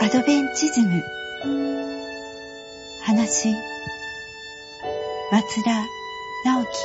アドベンチズム話松田直樹。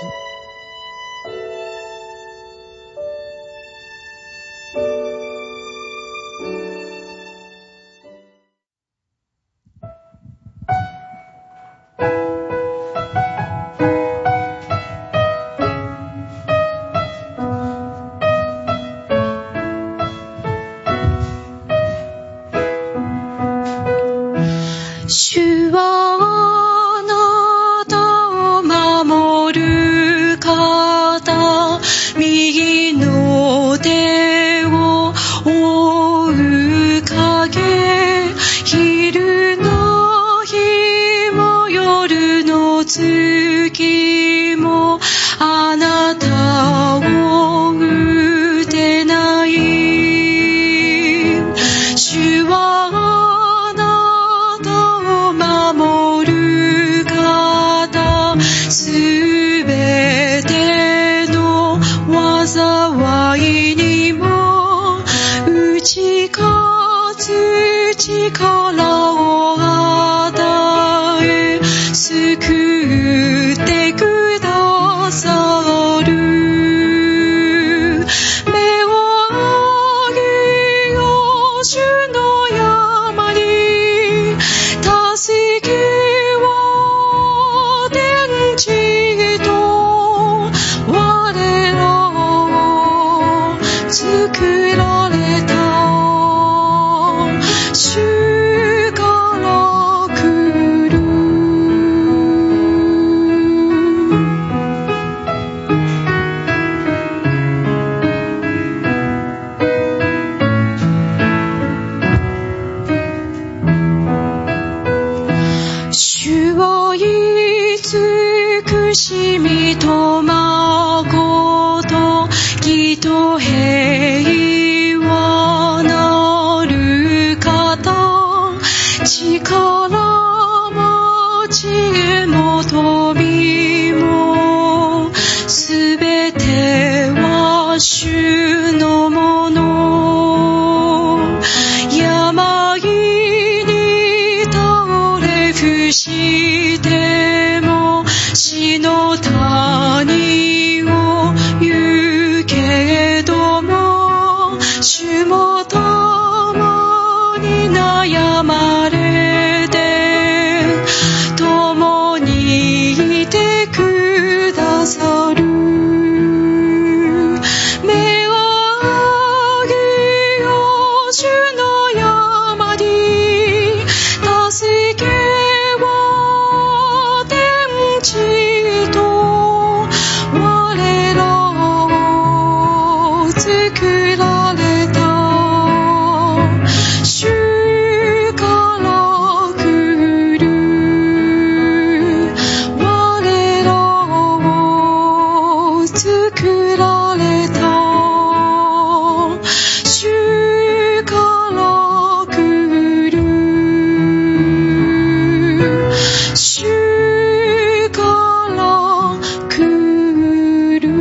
主はあなたを守る方、右の手を覆う影、昼の日も夜の月もあなたを打てない。主はすべての災いにも打ち勝つ力を与え、救ってくださる。目を上げよう、主の山に助け地と我らを作られた。主から来る。主は慈しみと誠、義と平和なる方、力も知恵も富もすべては主のもの。病に倒れ伏しても死の谷を行けども、主も共に悩まれて共にいてくださる。目を上げよう、主の山に助けを天地と我らを作られた。主から来る。我らを作られた。主から来る。主から来る。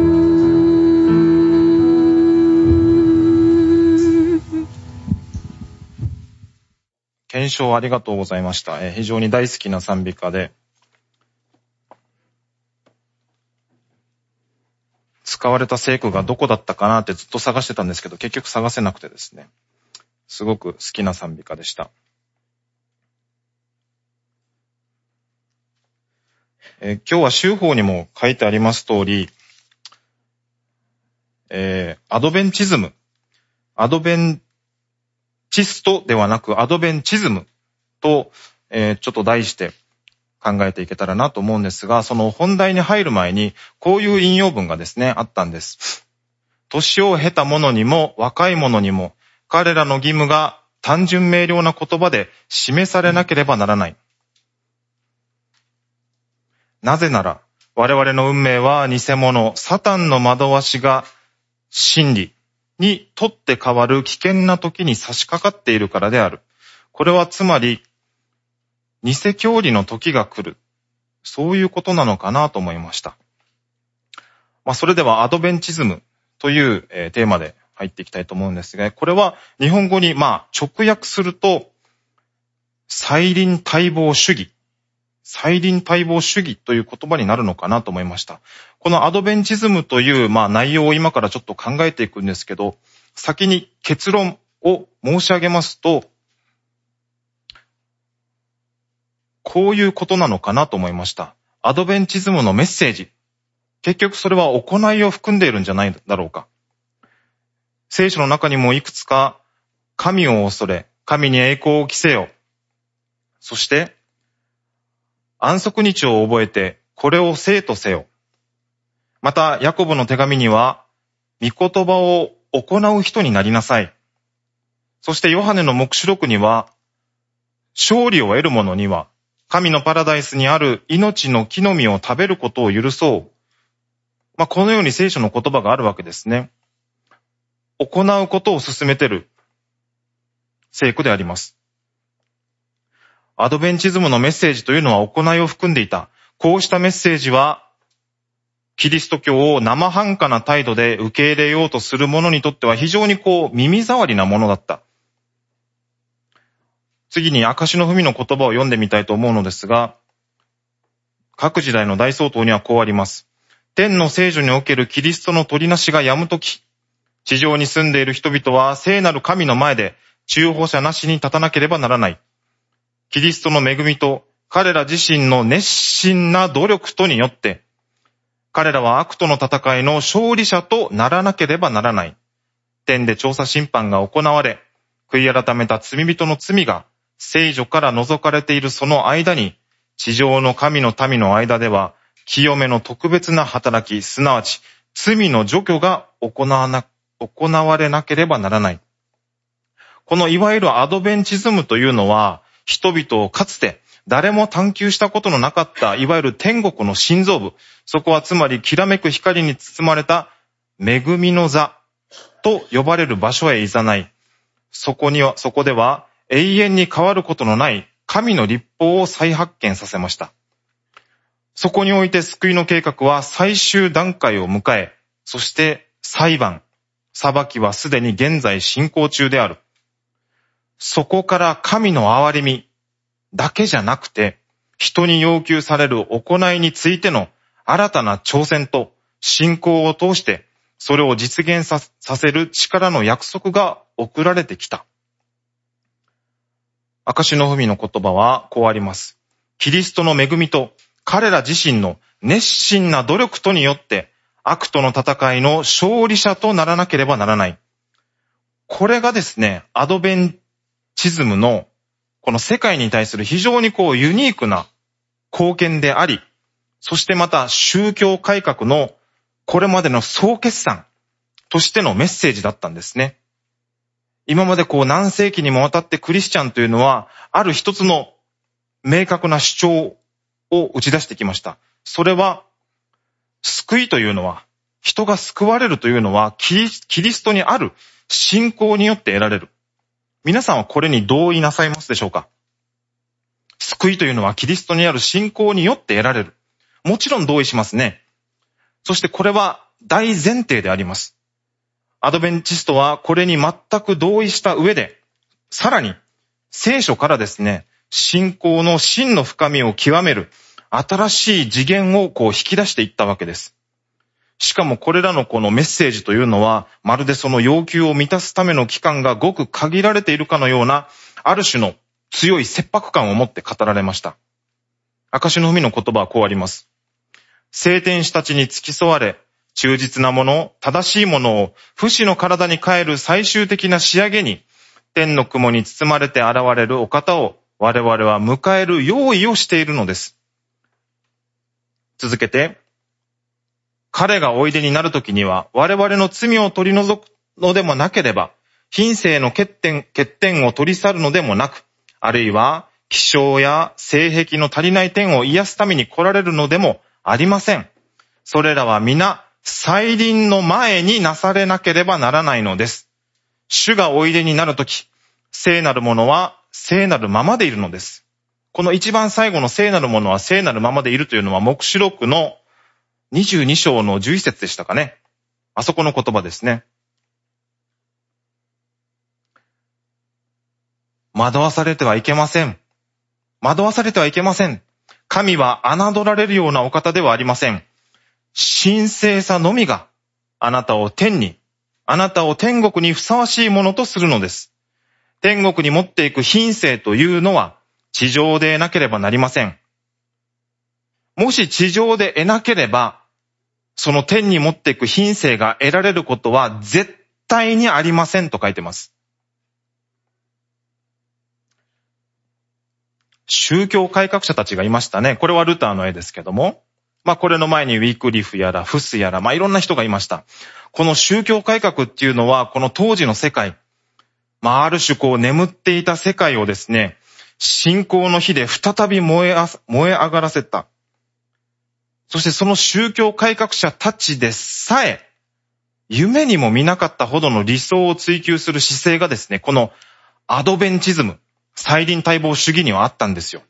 検証ありがとうございました。非常に大好きな賛美歌で、使われた聖句がどこだったかなってずっと探してたんですけど、結局探せなくてですね、すごく好きな賛美歌でした。今日は週報にも書いてあります通り、アドベンチズム、アドベンチストではなくアドベンチズムと、ちょっと題して考えていけたらなと思うんですが、その本題に入る前にこういう引用文がですね、あったんです。年を経た者にも若い者にも彼らの義務が単純明瞭な言葉で示されなければならない。なぜなら我々の運命は偽物、サタンの惑わしが真理にとって変わる危険な時に差し掛かっているからである。これはつまり偽教理の時が来る。そういうことなのかなと思いました。それではアドベンチズムというテーマで入っていきたいと思うんですが、これは日本語に直訳すると再臨待望主義。再臨待望主義という言葉になるのかなと思いました。このアドベンチズムという、内容を今からちょっと考えていくんですけど、先に結論を申し上げますと、こういうことなのかなと思いました。アドベンチズムのメッセージ。結局それは行いを含んでいるんじゃないだろうか。聖書の中にもいくつか、神を恐れ、神に栄光を期せよ。そして、安息日を覚えて、これを聖とせよ。また、ヤコブの手紙には、御言葉を行う人になりなさい。そしてヨハネの黙示録には、勝利を得る者には、神のパラダイスにある命の木の実を食べることを許そう。このように聖書の言葉があるわけですね。行うことを進めている聖句であります。アドベンチズムのメッセージというのは行いを含んでいた。こうしたメッセージは、キリスト教を生半可な態度で受け入れようとする者にとっては非常に耳障りなものだった。次に証の文の言葉を読んでみたいと思うのですが、各時代の大総統にはこうあります。天の聖女におけるキリストの取りなしが止むとき、地上に住んでいる人々は聖なる神の前で中保者なしに立たなければならない。キリストの恵みと彼ら自身の熱心な努力とによって、彼らは悪との戦いの勝利者とならなければならない。天で調査審判が行われ、悔い改めた罪人の罪が聖女から除かれているその間に、地上の神の民の間では、清めの特別な働き、すなわち罪の除去が行われなければならない。このいわゆるアドベンチズムというのは、人々をかつて誰も探求したことのなかったいわゆる天国の心臓部、そこはつまりきらめく光に包まれた恵みの座と呼ばれる場所へ誘い、そこでは永遠に変わることのない神の律法を再発見させました。そこにおいて救いの計画は最終段階を迎え、そして裁きはすでに現在進行中である。そこから神の憐れみだけじゃなくて、人に要求される行いについての新たな挑戦と信仰を通して、それを実現させる力の約束が送られてきた。証の文の言葉はこうあります。キリストの恵みと彼ら自身の熱心な努力とによって悪との戦いの勝利者とならなければならない。これがですね、アドベンチズムのこの世界に対する非常にユニークな貢献であり、そしてまた宗教改革のこれまでの総決算としてのメッセージだったんですね。今まで何世紀にもわたってクリスチャンというのは、ある一つの明確な主張を打ち出してきました。それは、救いというのは、人が救われるというのは、キリストにある信仰によって得られる。皆さんはこれに同意なさいますでしょうか？救いというのはキリストにある信仰によって得られる。もちろん同意しますね。そしてこれは大前提であります。アドベンチストはこれに全く同意した上で、さらに聖書からですね、信仰の真の深みを極める新しい次元を引き出していったわけです。しかもこれらのこのメッセージというのは、まるでその要求を満たすための期間がごく限られているかのような、ある種の強い切迫感を持って語られました。証の文の言葉はこうあります。聖天使たちに付き添われ、忠実なもの、正しいものを不死の体に変える最終的な仕上げに、天の雲に包まれて現れるお方を我々は迎える用意をしているのです。続けて、彼がおいでになるときには我々の罪を取り除くのでもなければ、品性の欠点を取り去るのでもなく、あるいは気性や性癖の足りない点を癒すために来られるのでもありません。それらは皆再臨の前になされなければならないのです。主がおいでになるとき、聖なるものは聖なるままでいるのです。この一番最後の聖なるものは聖なるままでいるというのは黙示録の22章の11節でしたかね。あそこの言葉ですね。惑わされてはいけません。 惑わされてはいけません。神は侮られるようなお方ではありません。神聖さのみがあなたを天国にふさわしいものとするのです。天国に持っていく品性というのは地上で得なければなりません。もし地上で得なければ、その天に持っていく品性が得られることは絶対にありませんと書いてます。宗教改革者たちがいましたね。これはルターの絵ですけども、これの前にウィークリフやらフスやら、いろんな人がいました。この宗教改革っていうのは、この当時の世界、ある種眠っていた世界をですね、信仰の火で再び燃え上がらせた。そしてその宗教改革者たちでさえ、夢にも見なかったほどの理想を追求する姿勢がですね、このアドベンチズム、再臨待望主義にはあったんですよ。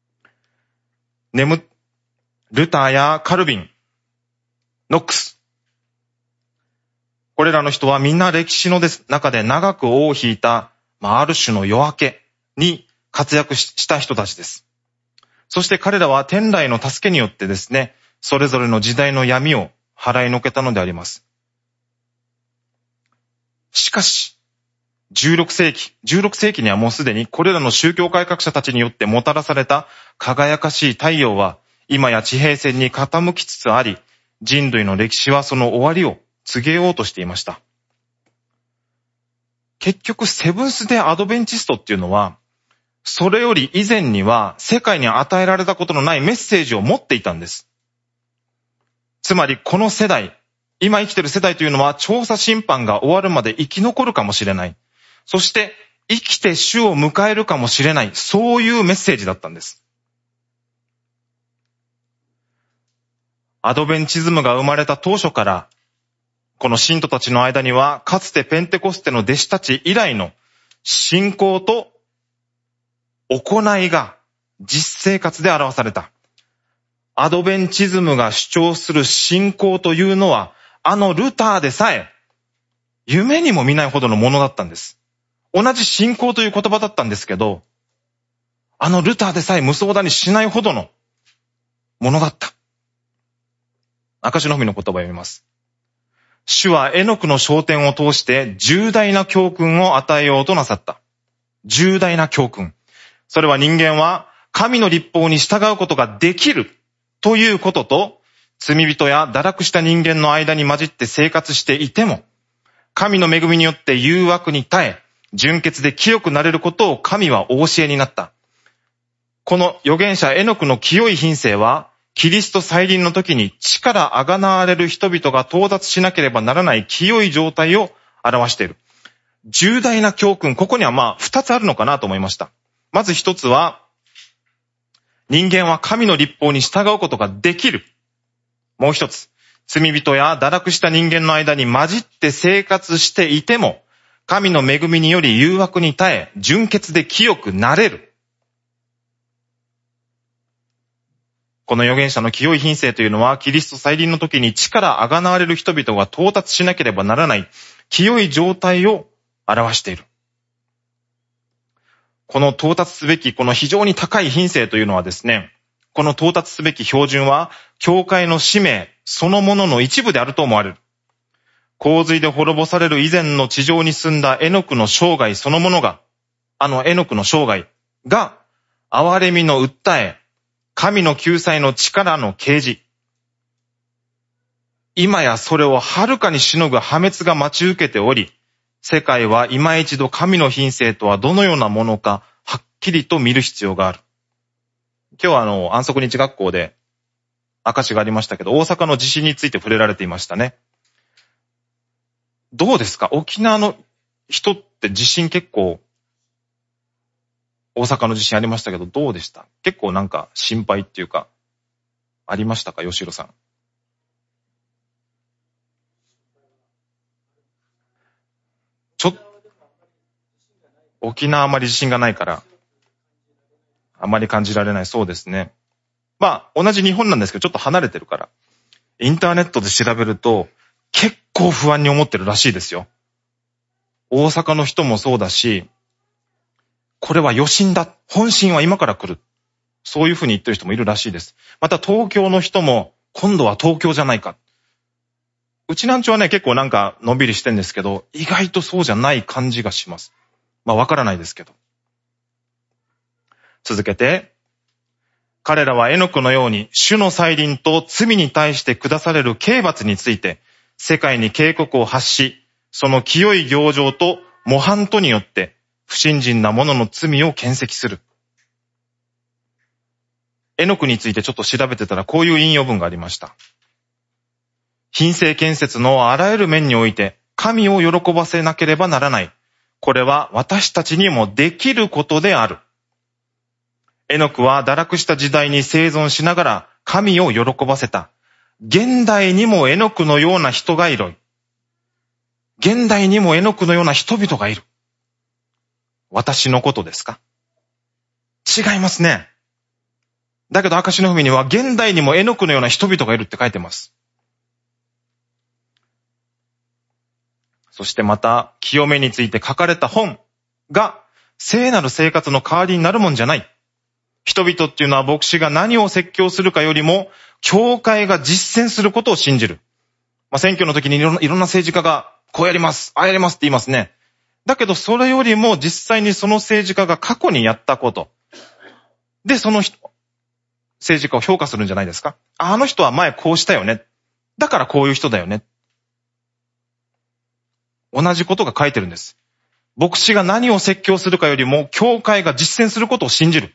ルターやカルビン、ノックス。これらの人はみんな歴史の中で長く尾を引いた、ある種の夜明けに活躍した人たちです。そして彼らは天来の助けによってですね、それぞれの時代の闇を払いのけたのであります。しかし、16世紀にはもうすでにこれらの宗教改革者たちによってもたらされた輝かしい太陽は今や地平線に傾きつつあり、人類の歴史はその終わりを告げようとしていました。結局セブンス・デー・アドベンチストっていうのは、それより以前には世界に与えられたことのないメッセージを持っていたんです。つまりこの世代、今生きている世代というのは調査審判が終わるまで生き残るかもしれない。そして生きて主を迎えるかもしれない。そういうメッセージだったんです。アドベンチズムが生まれた当初から、この信徒たちの間には、かつてペンテコステの弟子たち以来の信仰と行いが実生活で表された。アドベンチズムが主張する信仰というのは、ルターでさえ夢にも見ないほどのものだったんです。同じ信仰という言葉だったんですけど、ルターでさえ無双だにしないほどのものだった。証の文の言葉を読みます。主はエノクの昇天を通して重大な教訓を与えようとなさった。重大な教訓。それは人間は神の律法に従うことができるということと、罪人や堕落した人間の間に混じって生活していても、神の恵みによって誘惑に耐え、純潔で清くなれることを神はお教えになった。この預言者エノクの清い品性は、キリスト再臨の時に地からあがなわれる人々が到達しなければならない清い状態を表している。重大な教訓、ここには二つあるのかなと思いました。まず一つは、人間は神の律法に従うことができる。もう一つ、罪人や堕落した人間の間に混じって生活していても、神の恵みにより誘惑に耐え、純潔で清くなれる。この預言者の清い品性というのは、キリスト再臨の時に地からあがなわれる人々が到達しなければならない清い状態を表している。この到達すべき、この非常に高い品性というのはですね、この到達すべき標準は、教会の使命そのものの一部であると思われる。洪水で滅ぼされる以前の地上に住んだエノクの生涯そのものが、エノクの生涯が、憐れみの訴え、神の救済の力の啓示。今やそれをはるかにしのぐ破滅が待ち受けており、世界は今一度神の品性とはどのようなものかはっきりと見る必要がある。今日は安息日学校で証がありましたけど、大阪の地震について触れられていましたね。どうですか？沖縄の人って地震結構、大阪の地震ありましたけど、どうでした？結構心配っていうか、ありましたか？吉弘さん。沖縄あまり地震がないから、あまり感じられない。そうですね。同じ日本なんですけど、ちょっと離れてるから。インターネットで調べると、結構不安に思ってるらしいですよ。大阪の人もそうだし、これは余震だ。本震は今から来る。 そういうふうに言ってる人もいるらしいです。また東京の人も、今度は東京じゃないか。うちなんちはね、結構なんかのんびりしてんですけど、意外とそうじゃない感じがします。わからないですけど。続けて、彼らはエノクのように主の再臨と罪に対して下される刑罰について世界に警告を発し、その清い行情と模範とによって不信心な者の罪を検責する。エノクについてちょっと調べてたらこういう引用文がありました。品性建設のあらゆる面において神を喜ばせなければならない。これは私たちにもできることである。エノクは堕落した時代に生存しながら神を喜ばせた。現代にもエノクのような人がいる。現代にもエノクのような人々がいる。私のことですか？違いますね。だけど証の文には現代にもエノクのような人々がいるって書いてます。そしてまた清めについて書かれた本が聖なる生活の代わりになるもんじゃない。人々っていうのは牧師が何を説教するかよりも教会が実践することを信じる。選挙の時にいろんな政治家がこうやります、ああやりますって言いますね。だけどそれよりも実際にその政治家が過去にやったことでその政治家を評価するんじゃないですか。あの人は前こうしたよね。だからこういう人だよね。同じことが書いてるんです。牧師が何を説教するかよりも教会が実践することを信じる。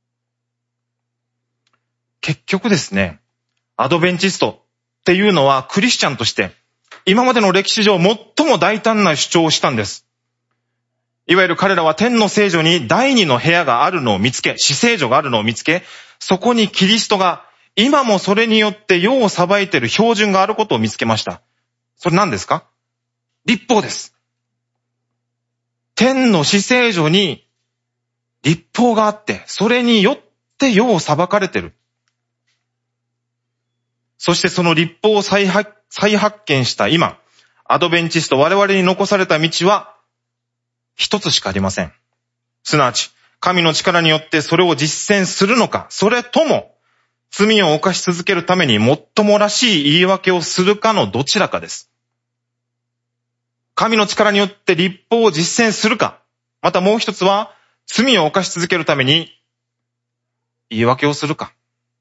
結局ですね、アドベンチストっていうのはクリスチャンとして今までの歴史上最も大胆な主張をしたんです。いわゆる彼らは天の聖所に第二の部屋があるのを見つけ、至聖所があるのを見つけ、そこにキリストが今もそれによって世を裁いている標準があることを見つけました。それ何ですか？律法です。天の至聖所に律法があって、それによって世を裁かれている。そしてその律法を再発見した今、アドベンチスト我々に残された道は一つしかありません。すなわち、神の力によってそれを実践するのか、それとも罪を犯し続けるためにもっともらしい言い訳をするかのどちらかです。神の力によって律法を実践するか、またもう一つは罪を犯し続けるために言い訳をするか。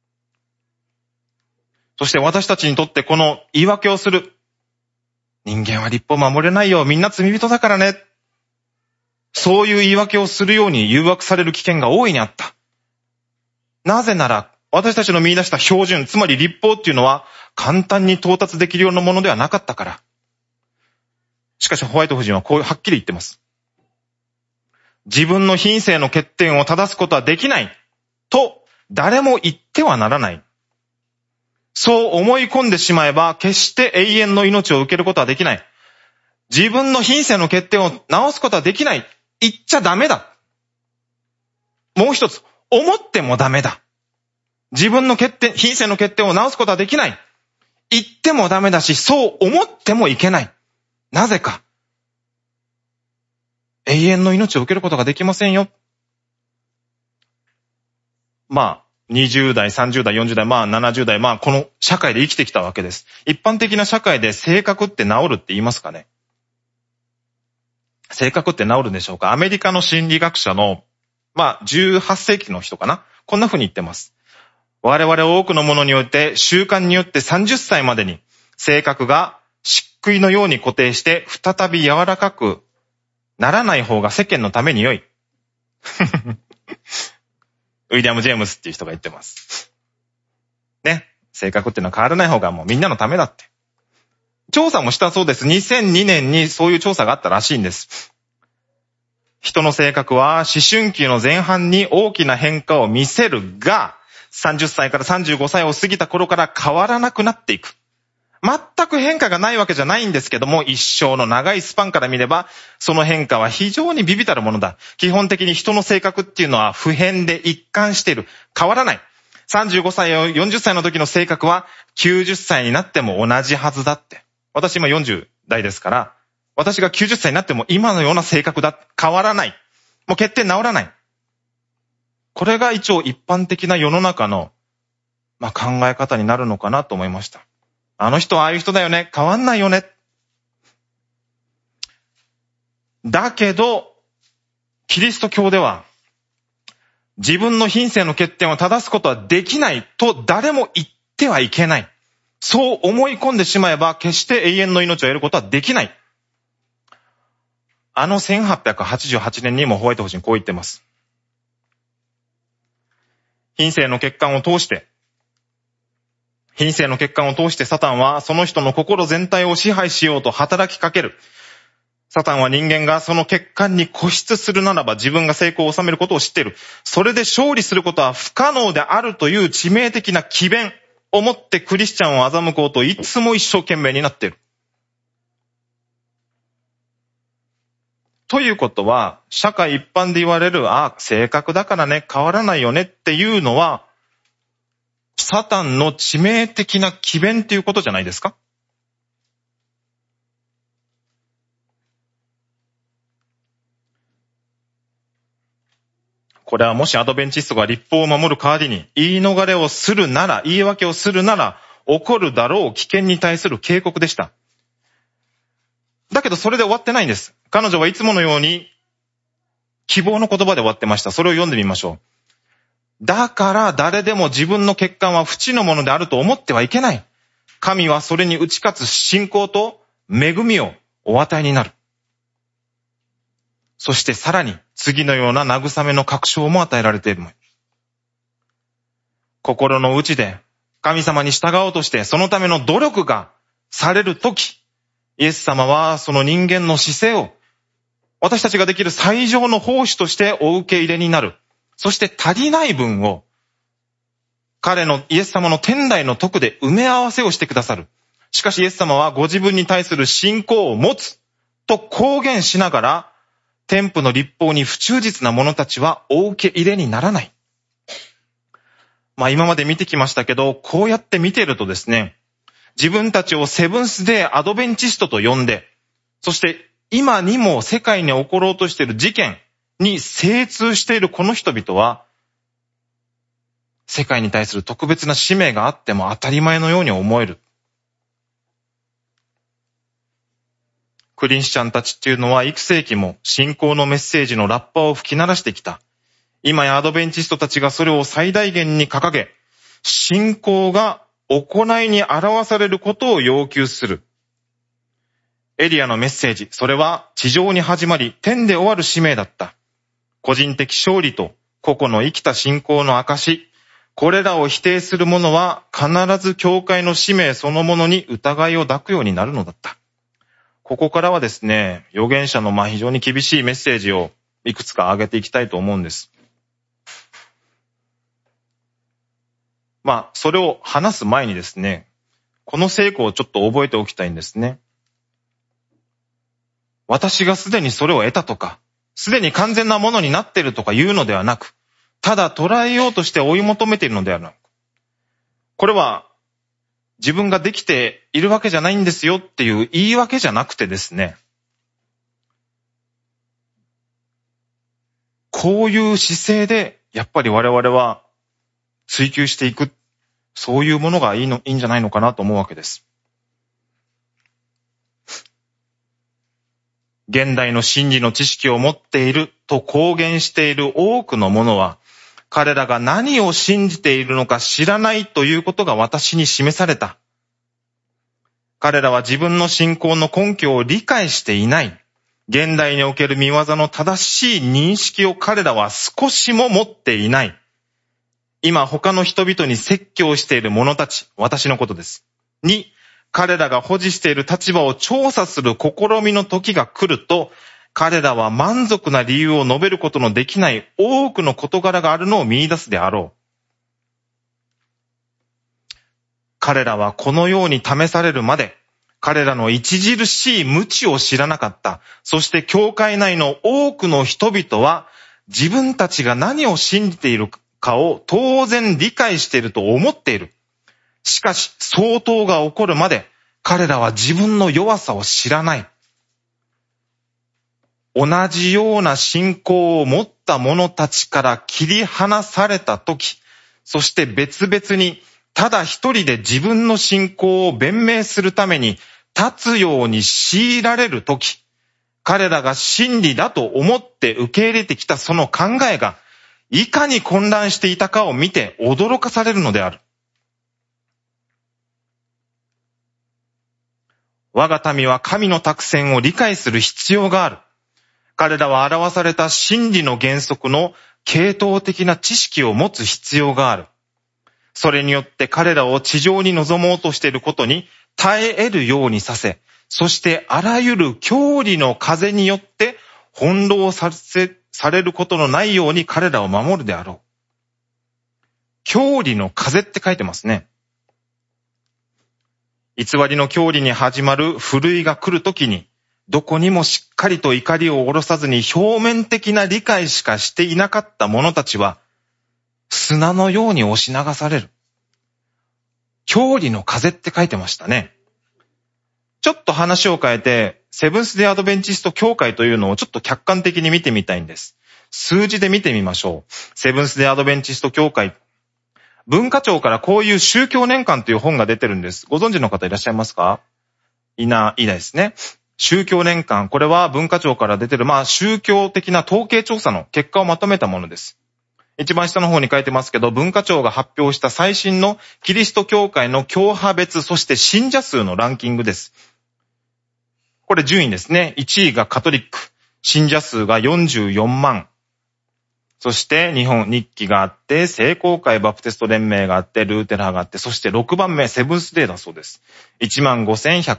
そして私たちにとってこの言い訳をする。人間は律法を守れないよ。みんな罪人だからね。そういう言い訳をするように誘惑される危険が大いにあった。なぜなら私たちの見出した標準、つまり律法っていうのは簡単に到達できるようなものではなかったから。しかしホワイト夫人はこうはっきり言ってます。自分の品性の欠点を正すことはできないと誰も言ってはならない。そう思い込んでしまえば決して永遠の命を受けることはできない。自分の品性の欠点を直すことはできない。言っちゃダメだ。もう一つ、思ってもダメだ。自分の品性の欠点を直すことはできない。言ってもダメだし、そう思ってもいけない。なぜか。永遠の命を受けることができませんよ。20代、30代、40代、70代、この社会で生きてきたわけです。一般的な社会で性格って治るって言いますかね？性格って治るんでしょうか？アメリカの心理学者の、18世紀の人かな？こんな風に言ってます。我々多くのものによって習慣によって30歳までに性格が漆喰のように固定して再び柔らかくならない方が世間のために良い。ウィリアム・ジェームスっていう人が言ってます。ね。性格っていうのは変わらない方がもうみんなのためだって。調査もしたそうです。2002年にそういう調査があったらしいんです。人の性格は思春期の前半に大きな変化を見せるが、30歳から35歳を過ぎた頃から変わらなくなっていく。全く変化がないわけじゃないんですけども、一生の長いスパンから見れば、その変化は非常に微々たるものだ。基本的に人の性格っていうのは不変で一貫している。変わらない。35歳や40歳の時の性格は90歳になっても同じはずだって。私今40代ですから、私が90歳になっても今のような性格だ。変わらない。もう欠点治らない。 これが一応一般的な世の中の、考え方になるのかなと思いました。あの人はああいう人だよね。変わんないよね。だけど、キリスト教では、自分の品性の欠点を正すことはできないと誰も言ってはいけない。そう思い込んでしまえば決して永遠の命を得ることはできない。1888年にもホワイト夫人こう言ってます。品性の欠陥を通してサタンはその人の心全体を支配しようと働きかける。サタンは人間がその欠陥に固執するならば自分が成功を収めることを知っている。それで勝利することは不可能であるという致命的な詭弁をもってクリスチャンを欺こうといつも一生懸命になっている。ということは、社会一般で言われる、性格だからね、変わらないよねっていうのは、サタンの致命的な詭弁っていうことじゃないですか？これはもしアドベンチストが立法を守る代わりに言い訳をするなら、起こるだろう危険に対する警告でした。だけどそれで終わってないんです。彼女はいつものように希望の言葉で終わってました。それを読んでみましょう。だから誰でも自分の欠陥は不知のものであると思ってはいけない。神はそれに打ち勝つ信仰と恵みをお与えになる。そしてさらに次のような慰めの確証も与えられている。心の内で神様に従おうとしてそのための努力がされるとき、イエス様はその人間の姿勢を私たちができる最上の奉仕としてお受け入れになる。そして足りない分をイエス様の天台の徳で埋め合わせをしてくださる。しかしイエス様はご自分に対する信仰を持つと公言しながら、天父の律法に不忠実な者たちはお受け入れにならない。今まで見てきましたけど、こうやって見ているとですね、自分たちをセブンスデーアドベンチストと呼んで、そして今にも世界に起ころうとしている事件に精通しているこの人々は、世界に対する特別な使命があっても当たり前のように思える。クリスチャンたちっていうのは幾世紀も信仰のメッセージのラッパを吹き鳴らしてきた。今やアドベンチストたちがそれを最大限に掲げ、信仰が行いに表されることを要求する。エリアのメッセージ、それは地上に始まり天で終わる使命だった。個人的勝利と個々の生きた信仰の証、これらを否定する者は必ず教会の使命そのものに疑いを抱くようになるのだった。ここからはですね、預言者の非常に厳しいメッセージをいくつか挙げていきたいと思うんです。それを話す前にですね、この聖句をちょっと覚えておきたいんですね。私がすでにそれを得たとか、すでに完全なものになっているとか言うのではなく、ただ捉えようとして追い求めているのではなく、これは自分ができているわけじゃないんですよっていう言い訳じゃなくてですね、こういう姿勢でやっぱり我々は追求していく、そういうものがいいんじゃないのかなと思うわけです。現代の真理の知識を持っていると公言している多くの者は、彼らが何を信じているのか知らないということが私に示された。彼らは自分の信仰の根拠を理解していない。現代における御業の正しい認識を彼らは少しも持っていない。今他の人々に説教している者たち、私のことです。に、彼らが保持している立場を調査する試みの時が来ると、彼らは満足な理由を述べることのできない多くの事柄があるのを見出すであろう。彼らはこのように試されるまで、彼らの著しい無知を知らなかった。そして教会内の多くの人々は自分たちが何を信じているかを当然理解していると思っている。しかし、相当が起こるまで彼らは自分の弱さを知らない。 同じような信仰を持った者たちから切り離されたとき、そして別々にただ一人で自分の信仰を弁明するために立つように強いられるとき、彼らが真理だと思って受け入れてきたその考えがいかに混乱していたかを見て驚かされるのである。我が民は神の託戦を理解する必要がある。彼らは表された真理の原則の系統的な知識を持つ必要がある。それによって彼らを地上に臨もうとしていることに耐え得るようにさせ、そしてあらゆる教理の風によって翻弄されることのないように彼らを守るであろう。教理の風って書いてますね。偽りの教理に始まるふるいが来るときに、どこにもしっかりと怒りを下ろさずに表面的な理解しかしていなかった者たちは、砂のように押し流される。教理の風って書いてましたね。ちょっと話を変えて、セブンス・デイ・アドベンチスト教会というのをちょっと客観的に見てみたいんです。数字で見てみましょう。セブンス・デイ・アドベンチスト教会。文化庁からこういう宗教年間という本が出てるんです。ご存知の方いらっしゃいますか？いないですね。宗教年間。これは文化庁から出てる、宗教的な統計調査の結果をまとめたものです。一番下の方に書いてますけど、文化庁が発表した最新のキリスト教会の教派別、そして信者数のランキングです。これ順位ですね。1位がカトリック。信者数が44万。そして日本日記があって、聖公会バプテスト連盟があって、ルーテラーがあって、そして6番目、セブンスデーだそうです。15,100。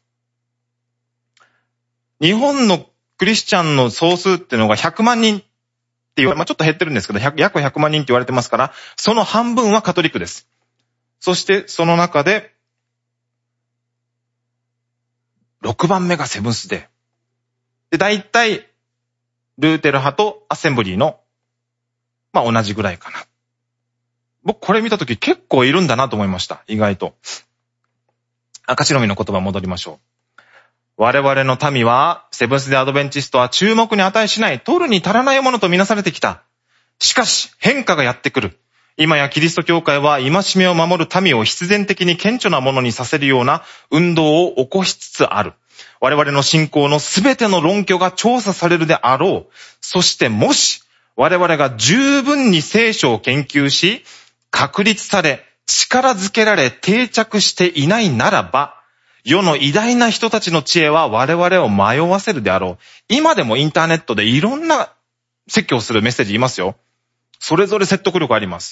日本のクリスチャンの総数っていうのが100万人って言われ、ちょっと減ってるんですけど、約100万人って言われてますから、その半分はカトリックです。そしてその中で、6番目がセブンスデー。で、大体、ルーテル派とアッセンブリーの、同じぐらいかな。僕これ見たとき結構いるんだなと思いました。意外と。赤白身の言葉戻りましょう。我々の民は、セブンス・デイ・アドベンチストは注目に値しない、取るに足らないものとみなされてきた。しかし、変化がやってくる。今やキリスト教会は戒めを守る民を必然的に顕著なものにさせるような運動を起こしつつある。我々の信仰のすべての論拠が調査されるであろう。そしてもし、我々が十分に聖書を研究し、確立され、力づけられ定着していないならば、世の偉大な人たちの知恵は我々を迷わせるであろう。今でもインターネットでいろんな説教するメッセージいますよ。それぞれ説得力あります。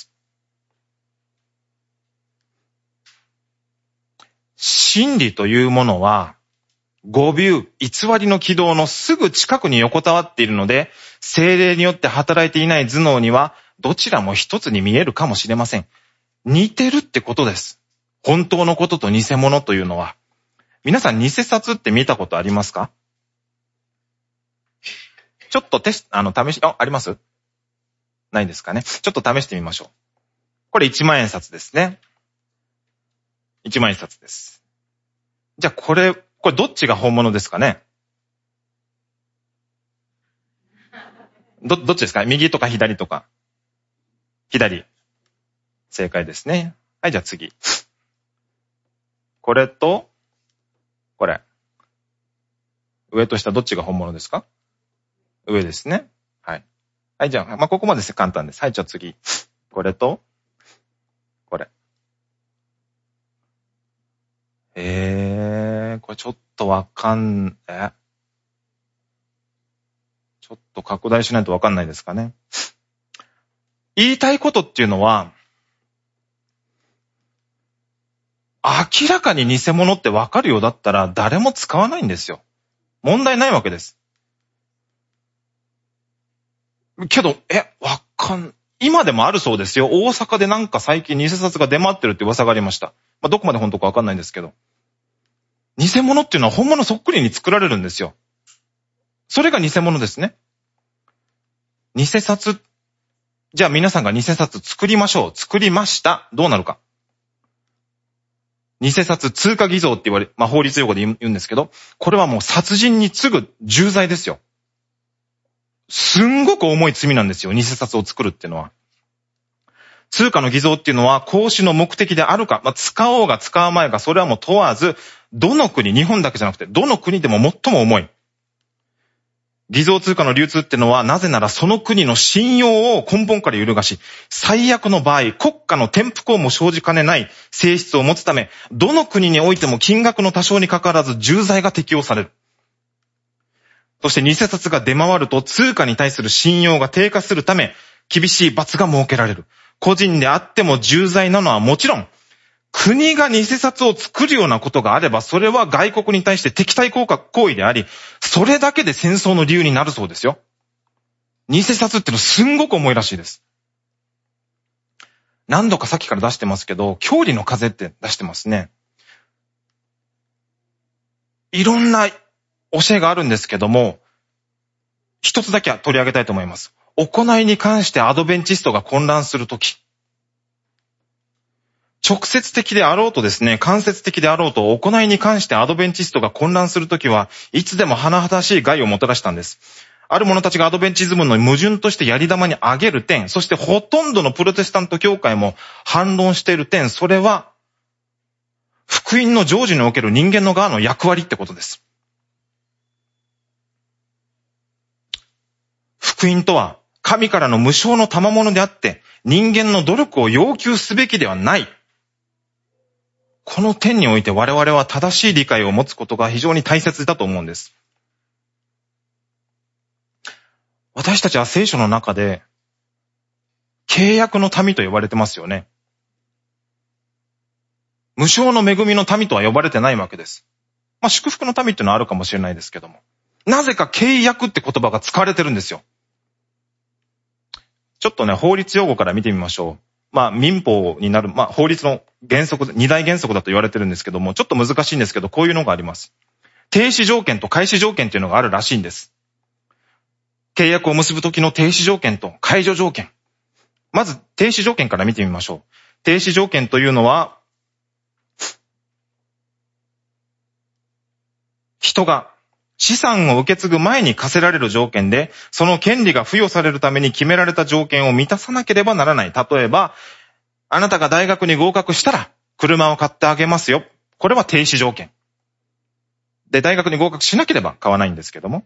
真理というものは、誤謬、偽りの軌道のすぐ近くに横たわっているので、聖霊によって働いていない頭脳には、どちらも一つに見えるかもしれません。似てるってことです。本当のことと偽物というのは。皆さん偽札って見たことありますか？ちょっとあります？ないですかね。ちょっと試してみましょう。これ1万円札ですね。1万円札です。じゃあこれどっちが本物ですかね？どっちですか？右とか左とか。左。正解ですね。はい、じゃあ次。これと、これ。上と下どっちが本物ですか？上ですね。はい。はい、じゃあ、ここまで簡単です。はい、じゃあ次。これと、これ。これちょっとちょっと拡大しないとわかんないですかね。言いたいことっていうのは、明らかに偽物ってわかるようだったら誰も使わないんですよ。問題ないわけです。けど、今でもあるそうですよ。大阪でなんか最近偽札が出回ってるって噂がありました。どこまで本当かわかんないんですけど。偽物っていうのは本物そっくりに作られるんですよ。それが偽物ですね。偽札。じゃあ皆さんが偽札作りましょう。作りました。どうなるか。偽札通貨偽造って言われ、法律用語で言うんですけど、これはもう殺人に次ぐ重罪ですよ。 すんごく重い罪なんですよ、偽札を作るっていうのは。通貨の偽造っていうのは、行使の目的であるか、使おうが使わないか、それはもう問わず、どの国、日本だけじゃなくて、どの国でも最も重い。偽造通貨の流通ってのは、なぜならその国の信用を根本から揺るがし、最悪の場合、国家の転覆をも生じかねない性質を持つため、どの国においても金額の多少に関わらず重罪が適用される。そして偽札が出回ると通貨に対する信用が低下するため、厳しい罰が設けられる。個人であっても重罪なのはもちろん、国が偽札を作るようなことがあれば、それは外国に対して敵対行為であり、それだけで戦争の理由になるそうですよ。偽札ってのすんごく重いらしいです。何度かさっきから出してますけど、郷里の風って出してますね。いろんな教えがあるんですけども、一つだけは取り上げたいと思います。行いに関してアドベンチストが混乱するとき、直接的であろうとですね、間接的であろうと、行いに関してアドベンチストが混乱するときはいつでも甚だしい害をもたらしたんです。ある者たちがアドベンチズムの矛盾としてやり玉に挙げる点、そしてほとんどのプロテスタント教会も反論している点、それは、福音の成就における人間の側の役割ってことです。福音とは、神からの無償の賜物であって、人間の努力を要求すべきではない。この点において我々は正しい理解を持つことが非常に大切だと思うんです。私たちは聖書の中で、契約の民と呼ばれてますよね。無償の恵みの民とは呼ばれてないわけです。祝福の民っていうのはあるかもしれないですけども。なぜか契約って言葉が使われてるんですよ。ちょっとね、法律用語から見てみましょう。民法になる、法律の原則、二大原則だと言われてるんですけども、ちょっと難しいんですけど、こういうのがあります。停止条件と開始条件っていうのがあるらしいんです。契約を結ぶときの停止条件と解除条件。まず、停止条件から見てみましょう。停止条件というのは、人が資産を受け継ぐ前に課せられる条件で、その権利が付与されるために決められた条件を満たさなければならない。例えば、あなたが大学に合格したら、車を買ってあげますよ。これは停止条件。で、大学に合格しなければ買わないんですけども。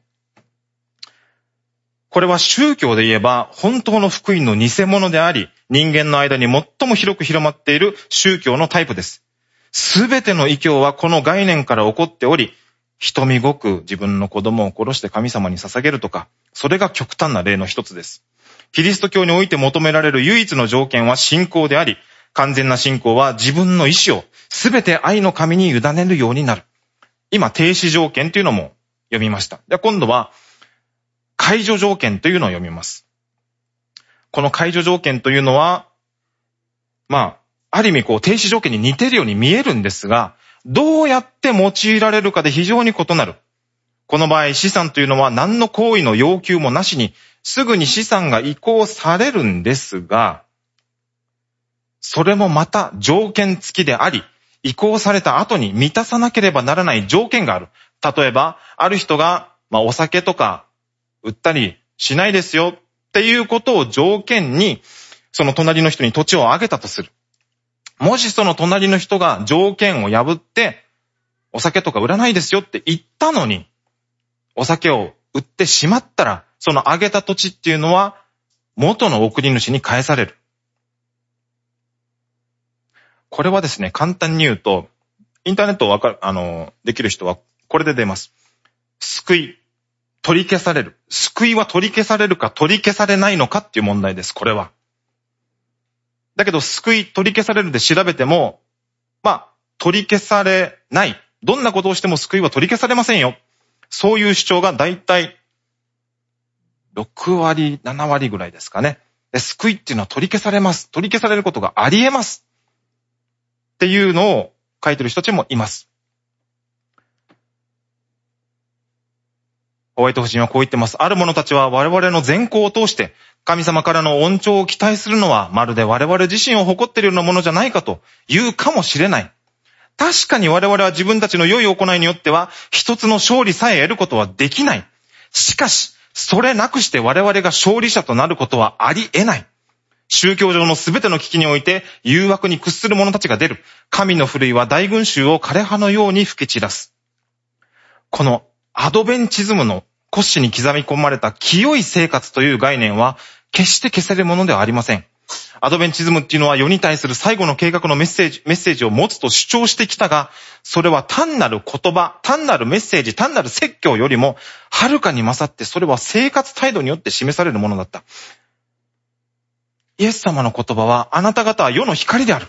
これは宗教で言えば、本当の福音の偽物であり、人間の間に最も広く広まっている宗教のタイプです。すべての異教はこの概念から起こっており、瞳ごく自分の子供を殺して神様に捧げるとか、それが極端な例の一つです。キリスト教において求められる唯一の条件は信仰であり、完全な信仰は自分の意志をすべて愛の神に委ねるようになる。今、停止条件というのも読みました。で、今度は、解除条件というのを読みます。この解除条件というのは、ある意味停止条件に似ているように見えるんですが、どうやって用いられるかで非常に異なる。この場合、資産というのは何の行為の要求もなしに、すぐに資産が移行されるんですが、それもまた条件付きであり、移行された後に満たさなければならない条件がある。例えば、ある人が、お酒とか売ったりしないですよっていうことを条件に、その隣の人に土地をあげたとする。もしその隣の人が条件を破って、お酒とか売らないですよって言ったのに、お酒を売ってしまったら、そのあげた土地っていうのは、元の送り主に返される。これはですね、簡単に言うと、インターネットをできる人はこれで出ます。救い、取り消される。救いは取り消されるか取り消されないのかっていう問題です、これは。だけど、救い、取り消されるで調べても、取り消されない。どんなことをしても救いは取り消されませんよ。そういう主張がだいたい6割、7割ぐらいですかね。で、救いっていうのは取り消されます。取り消されることがあり得ます。っていうのを書いてる人たちもいます。ホワイト夫人はこう言ってます。ある者たちは我々の善行を通して神様からの恩寵を期待するのはまるで我々自身を誇っているようなものじゃないかと言うかもしれない。確かに我々は自分たちの良い行いによっては一つの勝利さえ得ることはできない。しかし、 それなくして我々が勝利者となることはあり得ない。宗教上のすべての危機において誘惑に屈する者たちが出る。神のふるいは大群衆を枯葉のように吹き散らす。このアドベンチズムの骨子に刻み込まれた清い生活という概念は決して消せるものではありません。アドベンチズムっていうのは世に対する最後の計画のメッセージを持つと主張してきたが、それは単なる言葉、単なるメッセージ、単なる説教よりもはるかに勝って、それは生活態度によって示されるものだった。イエス様の言葉は、あなた方は世の光である。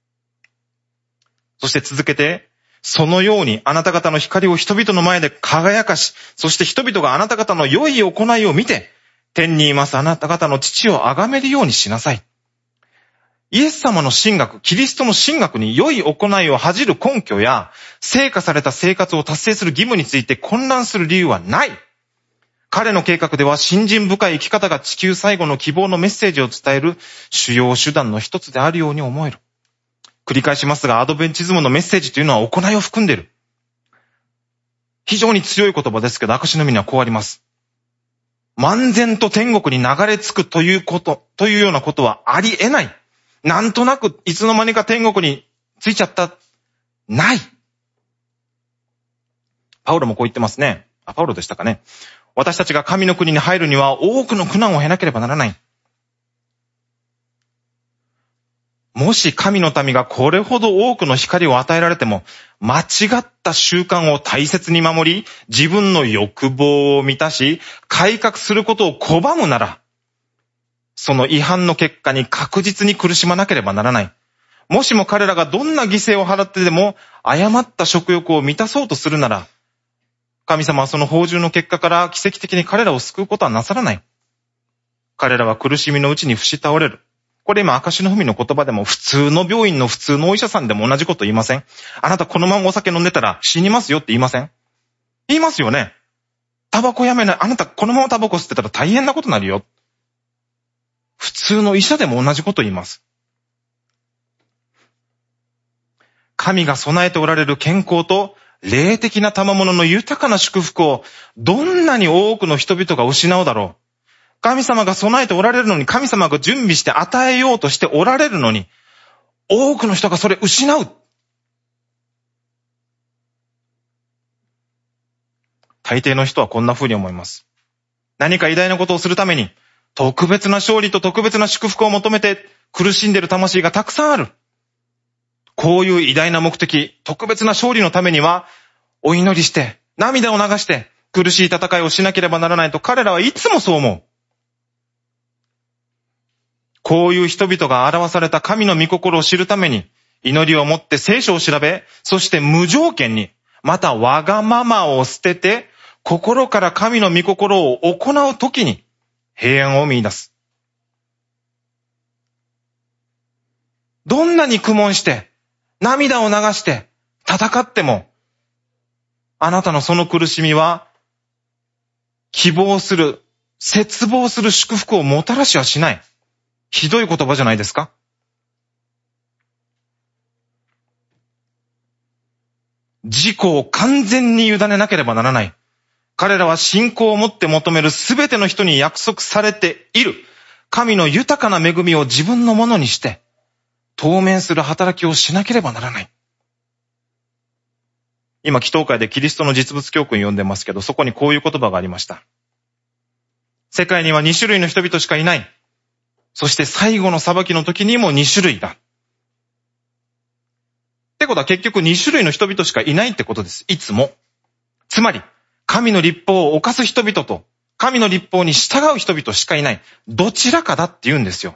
そして続けて、そのようにあなた方の光を人々の前で輝かし、そして人々があなた方の良い行いを見て、天にいますあなた方の父を崇めるようにしなさい。イエス様の神学、キリストの神学に良い行いを恥じる根拠や、成果された生活を達成する義務について混乱する理由はない。彼の計画では信心深い生き方が地球最後の希望のメッセージを伝える主要手段の一つであるように思える。繰り返しますが、アドベンチズムのメッセージというのは行いを含んでいる。非常に強い言葉ですけど、証の実にはこうあります。漫然と天国に流れ着くというようなことはあり得ない。なんとなくいつの間にか天国に着いちゃった。ない。パウロもこう言ってますね。パウロでしたかね。私たちが神の国に入るには多くの苦難を経なければならない。もし神の民がこれほど多くの光を与えられても、間違った習慣を大切に守り、自分の欲望を満たし、改革することを拒むなら、その違反の結果に確実に苦しまなければならない。もしも彼らがどんな犠牲を払ってでも、誤った食欲を満たそうとするなら、神様はその放縦の結果から奇跡的に彼らを救うことはなさらない。彼らは苦しみのうちに伏し倒れる。これ今、証の文の言葉でも普通の病院の普通のお医者さんでも同じこと言いません？あなたこのままお酒飲んでたら死にますよって言いません？言いますよね。タバコやめない。あなたこのままタバコ吸ってたら大変なことになるよ。普通の医者でも同じこと言います。神が備えておられる健康と霊的な賜物の豊かな祝福をどんなに多くの人々が失うだろう。神様が備えておられるのに、神様が準備して与えようとしておられるのに、多くの人がそれ失う。大抵の人はこんな風に思います。何か偉大なことをするために、特別な勝利と特別な祝福を求めて苦しんでいる魂がたくさんある。こういう偉大な目的、特別な勝利のためには、お祈りして、涙を流して、苦しい戦いをしなければならないと彼らはいつもそう思う。こういう人々が表された神の御心を知るために、祈りを持って聖書を調べ、そして無条件に、またわがままを捨てて、心から神の御心を行うときに、平安を見出す。どんなに苦悶して、涙を流して、戦っても、あなたのその苦しみは、希望する、切望する祝福をもたらしはしない。ひどい言葉じゃないですか？自己を完全に委ねなければならない。彼らは信仰を持って求めるすべての人に約束されている。神の豊かな恵みを自分のものにして、当面する働きをしなければならない。今、祈祷会でキリストの実物教訓読んでますけど、そこにこういう言葉がありました。世界には2種類の人々しかいない。そして最後の裁きの時にも2種類だ。ってことは結局2種類の人々しかいないってことです。いつも。つまり、神の律法を犯す人々と、神の律法に従う人々しかいない。どちらかだって言うんですよ。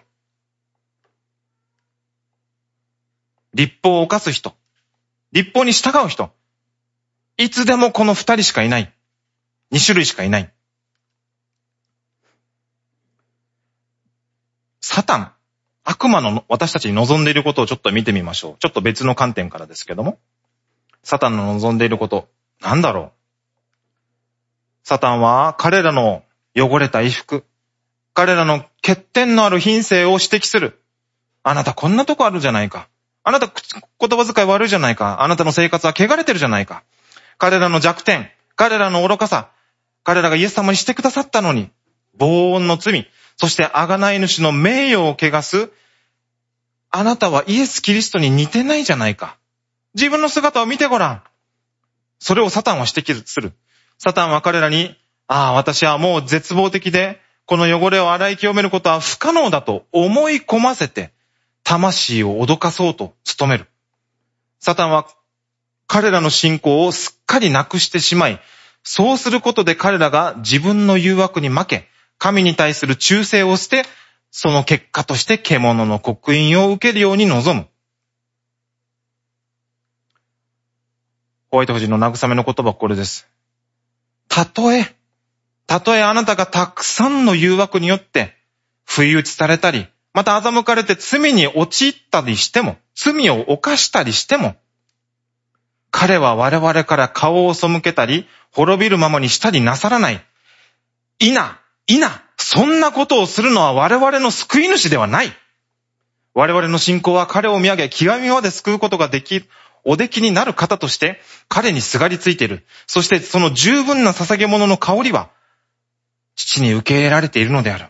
律法を犯す人、律法に従う人。いつでもこの2人しかいない。2種類しかいない。サタン、悪魔の私たちに望んでいることをちょっと見てみましょう。ちょっと別の観点からですけども。サタンの望んでいること、なんだろう。サタンは彼らの汚れた衣服、彼らの欠点のある品性を指摘する。あなたこんなとこあるじゃないか。あなた言葉遣い悪いじゃないか。あなたの生活は汚れてるじゃないか。彼らの弱点、彼らの愚かさ、 彼らがイエス様にしてくださったのに、防音の罪、そして贖い主の名誉を汚す、あなたはイエス・キリストに似てないじゃないか。自分の姿を見てごらん。それをサタンは指摘する。サタンは彼らに、私はもう絶望的で、この汚れを洗い清めることは不可能だと思い込ませて、魂を脅かそうと努める。サタンは彼らの信仰をすっかりなくしてしまい、そうすることで彼らが自分の誘惑に負け、神に対する忠誠を捨て、その結果として獣の刻印を受けるように望む。ホワイト夫人の慰めの言葉はこれです。たとえあなたがたくさんの誘惑によって不意打ちされたり、また欺かれて罪に陥ったりしても、罪を犯したりしても、彼は我々から顔を背けたり、滅びるままにしたりなさらない。そんなことをするのは我々の救い主ではない。我々の信仰は彼を見上げ、極みまで救うことができ、おできになる方として彼にすがりついている。そしてその十分な捧げ物の香りは、父に受け入れられているのである。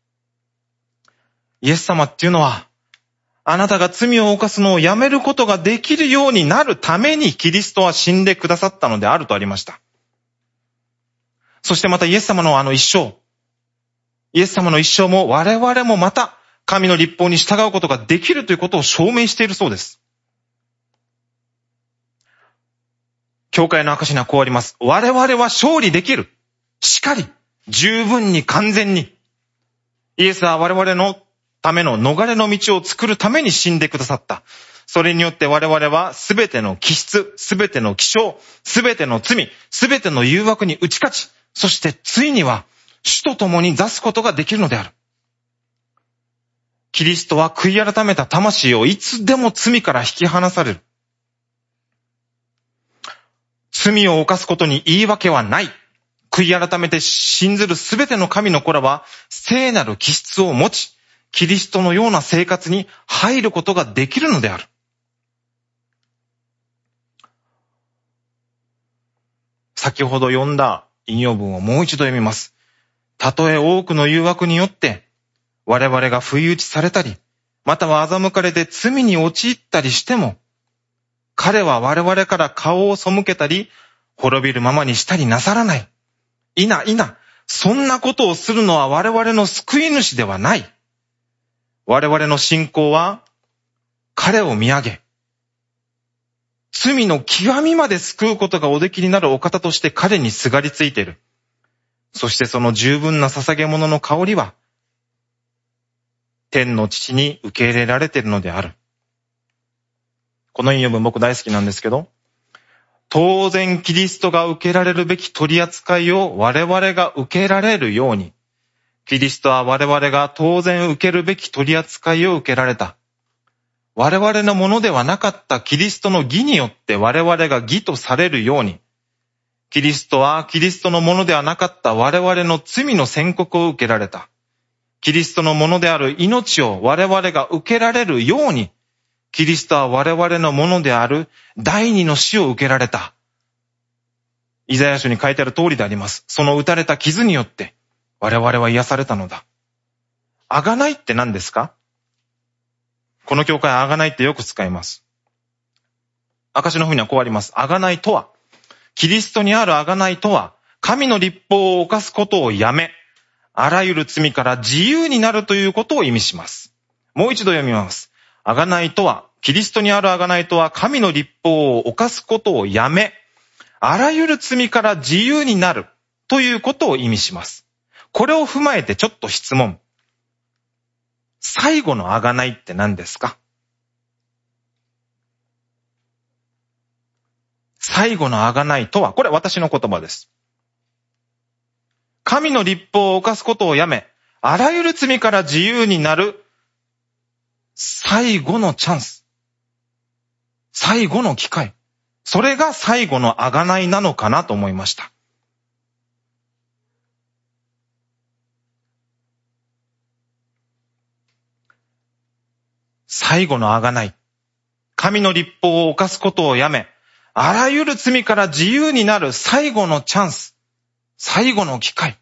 イエス様っていうのは、あなたが罪を犯すのをやめることができるようになるためにキリストは死んでくださったのであるとありました。そしてまたイエス様のイエス様の一生も我々もまた神の律法に従うことができるということを証明しているそうです。教会の証にはこうあります。我々は勝利できる。しかり、十分に完全に。イエスは我々のための逃れの道を作るために死んでくださった。それによって我々はすべての気質、すべての気性、すべての罪、すべての誘惑に打ち勝ち、そしてついには主と共に座すことができるのである。キリストは悔い改めた魂をいつでも罪から引き離される。罪を犯すことに言い訳はない。悔い改めて信ずるすべての神の子らは聖なる気質を持ち、キリストのような生活に入ることができるのである。先ほど読んだ引用文をもう一度読みます。たとえ多くの誘惑によって我々が不意打ちされたり、または欺かれて罪に陥ったりしても、彼は我々から顔を背けたり、滅びるままにしたりなさらない。そんなことをするのは我々の救い主ではない。我々の信仰は彼を見上げ、罪の極みまで救うことがおできになるお方として彼にすがりついている。そしてその十分な捧げ物の香りは、天の父に受け入れられているのである。この引用文僕大好きなんですけど、当然キリストが受けられるべき取り扱いを我々が受けられるように、キリストは我々が当然受けるべき取り扱いを受けられた。我々のものではなかったキリストの義によって我々が義とされるように、キリストはキリストのものではなかった我々の罪の宣告を受けられた。キリストのものである命を我々が受けられるように、キリストは我々のものである第二の死を受けられた。イザヤ書に書いてある通りであります。その打たれた傷によって我々は癒されたのだ。贖いって何ですか？この教会は贖いってよく使います。証のふうにはこうあります。贖いとは、キリストにある贖いとは、神の律法を犯すことをやめ、あらゆる罪から自由になるということを意味します。もう一度読みます。贖いとは、キリストにある贖いとは、神の律法を犯すことをやめ、あらゆる罪から自由になるということを意味します。これを踏まえてちょっと質問。最後の贖いって何ですか？最後の贖いとは、これ私の言葉です。神の律法を犯すことをやめ、あらゆる罪から自由になる最後のチャンス。最後の機会。それが最後の贖いなのかなと思いました。最後の贖い。神の律法を犯すことをやめ、あらゆる罪から自由になる最後のチャンス。 最後の機会。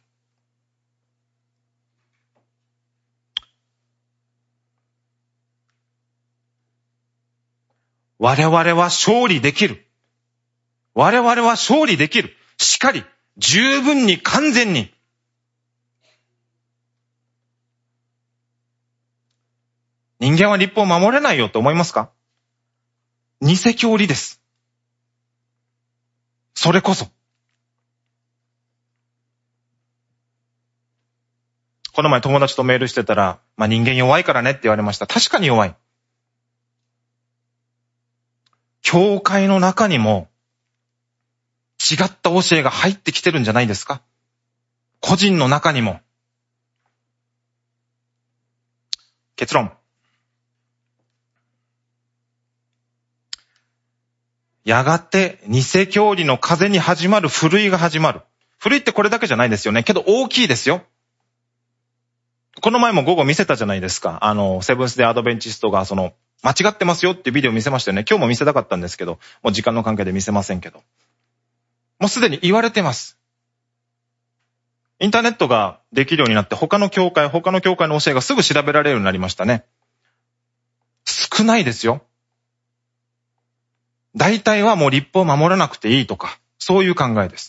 我々は勝利できる。我々は勝利できる。しかり、十分に完全に。人間は律法を守れないよと思いますか？偽教理です。それこそ。この前友達とメールしてたら、人間弱いからねって言われました。確かに弱い。教会の中にも違った教えが入ってきてるんじゃないですか？個人の中にも。結論。やがて偽教理の風に始まるふるいが始まる。ふるいってこれだけじゃないですよね。けど大きいですよ。この前も午後見せたじゃないですか。セブンスデーアドベンチストが間違ってますよっていうビデオ見せましたよね。今日も見せたかったんですけど、もう時間の関係で見せませんけど。もうすでに言われてます。インターネットができるようになって他の教会の教えがすぐ調べられるようになりましたね。少ないですよ。大体はもう律法を守らなくていいとか、そういう考えです。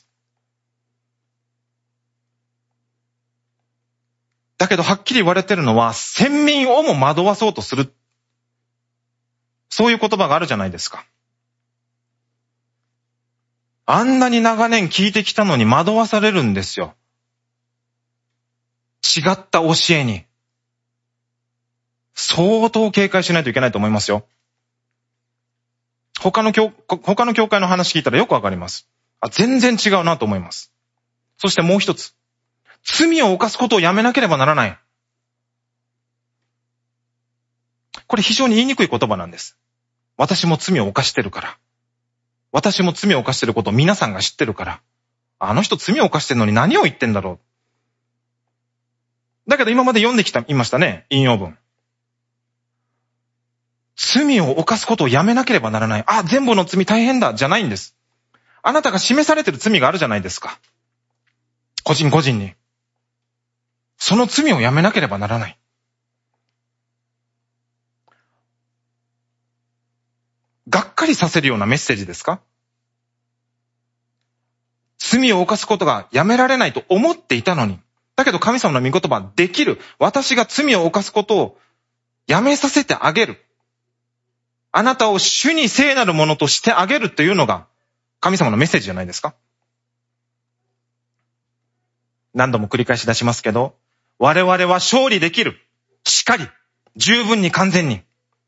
だけどはっきり言われてるのは、先民をも惑わそうとする。そういう言葉があるじゃないですか。あんなに長年聞いてきたのに惑わされるんですよ。違った教えに。相当警戒しないといけないと思いますよ。他の教会の話聞いたらよくわかります。全然違うなと思います。そしてもう一つ。罪を犯すことをやめなければならない。これ非常に言いにくい言葉なんです。私も罪を犯してるから。私も罪を犯してることを皆さんが知ってるから。あの人罪を犯してるのに何を言ってんだろう。だけど今まで読んでいましたね、引用文。罪を犯すことをやめなければならない。全部の罪大変だ、じゃないんです。あなたが示されてる罪があるじゃないですか。個人個人に。その罪をやめなければならない。がっかりさせるようなメッセージですか？罪を犯すことがやめられないと思っていたのに。だけど神様の御言葉はできる。私が罪を犯すことをやめさせてあげる。あなたを主に聖なるものとしてあげるというのが神様のメッセージじゃないですか？何度も繰り返し出しますけど、我々は勝利できる。しかり、十分に完全に。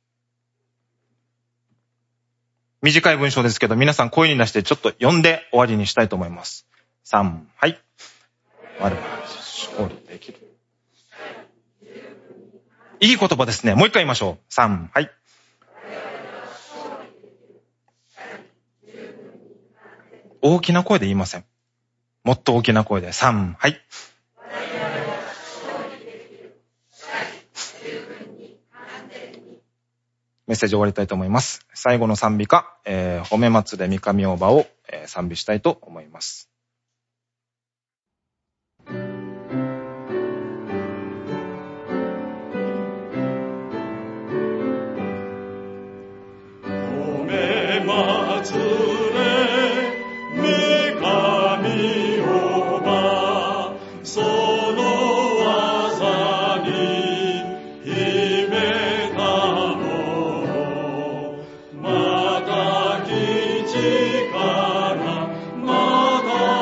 短い文章ですけど、皆さん声に出してちょっと読んで終わりにしたいと思います。3、はい。我々は勝利できる。いい言葉ですね。もう一回言いましょう。3、はい。大きな声で言いません。もっと大きな声で。3、はい。メッセージ終わりたいと思います。最後の賛美歌、褒め祭れ三上大場を、賛美したいと思います。 褒め祭れ三上大場、その技に秘めたまた基地からまた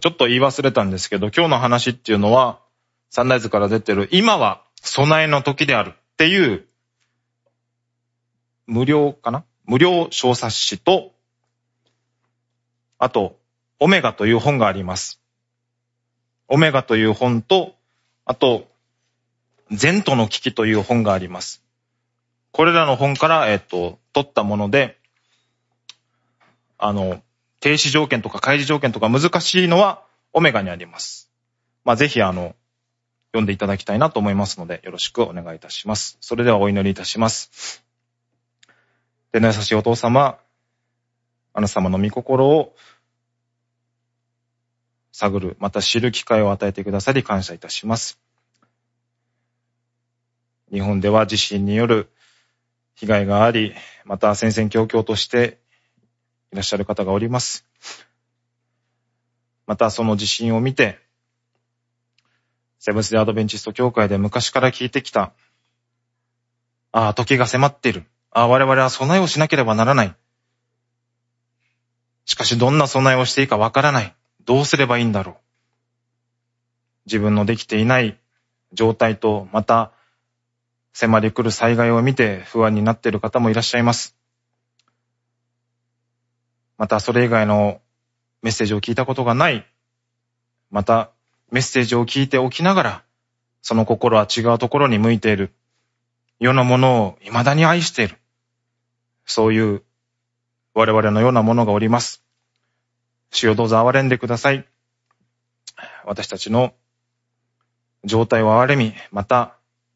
ちょっと言い忘れたんですけど、今日の話っていうのは、サンライズから出てる、今は備えの時であるっていう、無料小冊子と、あと、オメガという本があります。オメガという本と、あと、前途の危機という本があります。これらの本から、取ったもので、停止条件とか開示条件とか難しいのはオメガにあります。ぜひ読んでいただきたいなと思いますので、よろしくお願いいたします。それではお祈りいたします。天の優しいお父様、あなた様の御心を探る、また知る機会を与えてくださり感謝いたします。日本では地震による被害があり、また戦々恐々としていらっしゃる方がおります。またその地震を見て、セブンス・デイ・アドベンチスト教会で昔から聞いてきた、時が迫っている。我々は備えをしなければならない。しかしどんな備えをしていいかわからない。どうすればいいんだろう。自分のできていない状態と、また迫り来る災害を見て不安になっている方もいらっしゃいます。またそれ以外のメッセージを聞いたことがない。またメッセージを聞いておきながら、その心は違うところに向いている。世のものを未だに愛している。そういう我々のようなものがおります。主よどうぞ憐れんでください。私たちの状態を憐れみ、また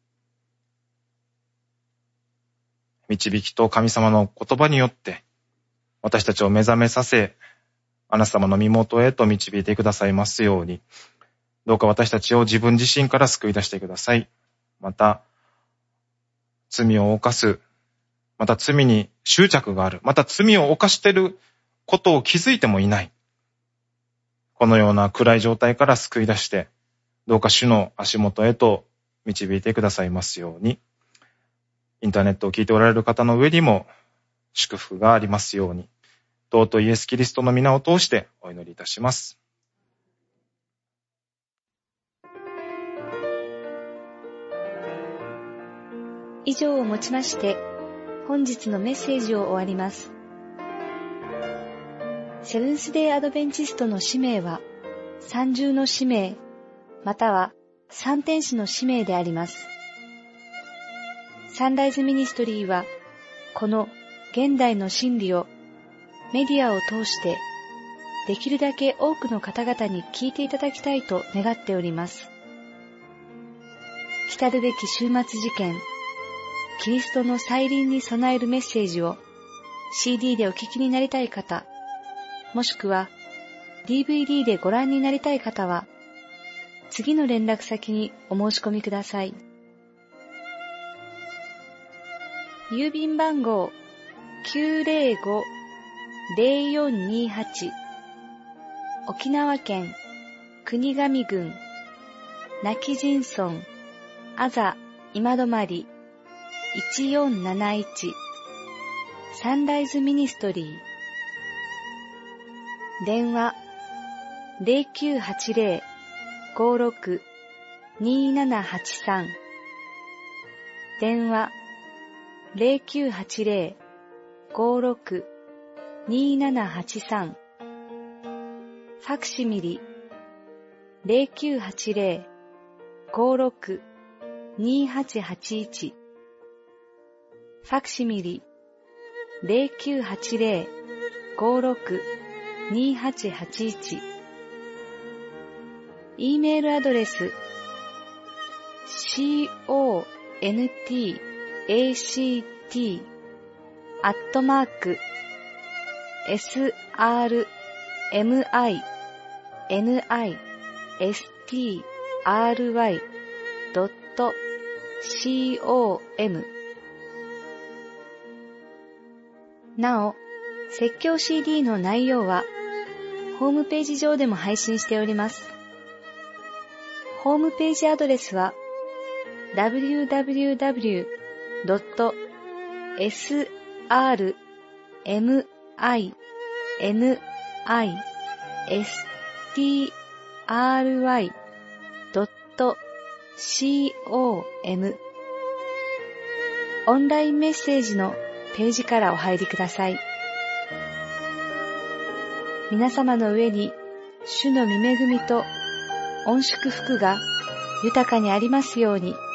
導きと神様の言葉によって私たちを目覚めさせ、あなた様の身元へと導いてくださいますように、どうか私たちを自分自身から救い出してください。また罪を犯す、また罪に執着がある、また罪を犯していることを気づいてもいない、このような暗い状態から救い出して、どうか主の足元へと導いてくださいますように、インターネットを聞いておられる方の上にも祝福がありますように、尊いイエス・キリストの皆を通してお祈りいたします。 以上をもちまして、本日のメッセージを終わります。セブンスデイアドベンチストの使命は、三重の使命、または三天使の使命であります。サンライズミニストリーは、この現代の真理をメディアを通して、できるだけ多くの方々に聞いていただきたいと願っております。来るべき終末事件、キリストの再臨に備えるメッセージを CD でお聞きになりたい方、もしくは DVD でご覧になりたい方は、次の連絡先にお申し込みください。郵便番号 905-0428 沖縄県国頭郡今帰仁村あざ今泊1471サンライズミニストリー電話 0980-56-2783 電話 0980-56-2783 ファクシミリ 0980-56-2881 ファクシミリ 0980-56-2881 E メールアドレス srmit-srmy.com なお、説教 CD の内容はホームページ上でも配信しております。ホームページアドレスは www.srmini.com オンラインメッセージのページからお入りください。皆様の上に主の御恵みと御祝福が豊かにありますように。